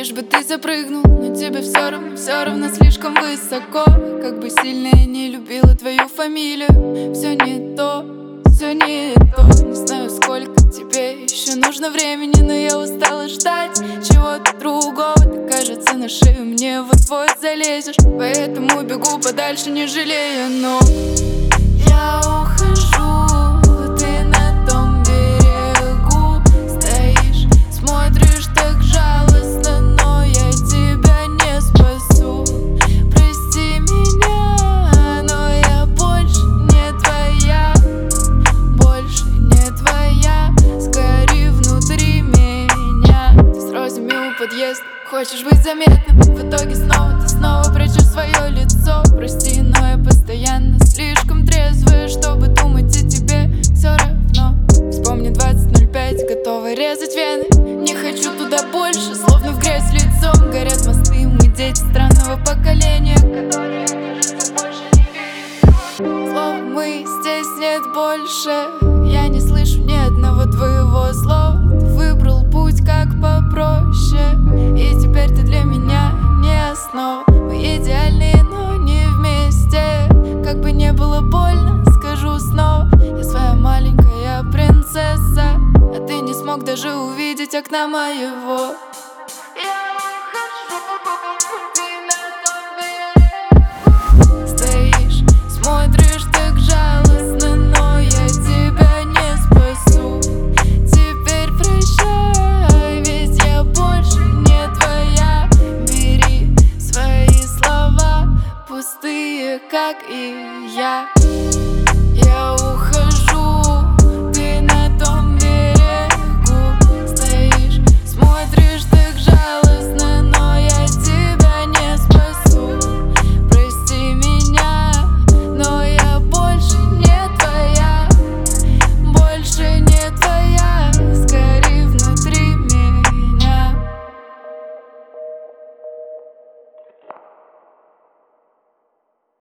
лишь бы ты запрыгнул. Но тебе все равно слишком высоко. Как бы сильно я не любила твою фамилию, все не то, все не то. Не знаю, сколько тебе еще нужно времени, но я устала ждать чего-то другого. Ты, кажется, на шею мне вот-вот залезешь, поэтому бегу подальше, не жалея. Но я ухожу, ты на том берегу стоишь, смотришь так жалостно, но я тебя не спасу. Прости меня, но я больше не твоя, больше не твоя. Сгори внутри меня. Ты с розами у подъезда, хочешь быть заметным, в итоге снова прячешь свое лицо. Прости, но я постоянно слишком трезвая, чтобы думать о тебе все равно. Вспомни 20:05, готова резать вены. Не хочу туда больше, словно в грязь лицом. Горят мосты, мы дети странного поколения, которые больше не верят. Слов мы здесь нет больше, я не слышу ни одного твоего слова. Ты выбрал путь как попроще, и теперь ты для меня не основа. Мы идеальные, но не вместе. Как бы не было больно, скажу снова, я своя маленькая принцесса, а ты не смог даже увидеть окна моего. Стоишь, смотришь так жалостно, но я тебя не спасу. Теперь прощай, ведь я больше не твоя. Бери свои слова, пустые, как и я. Я ухожу.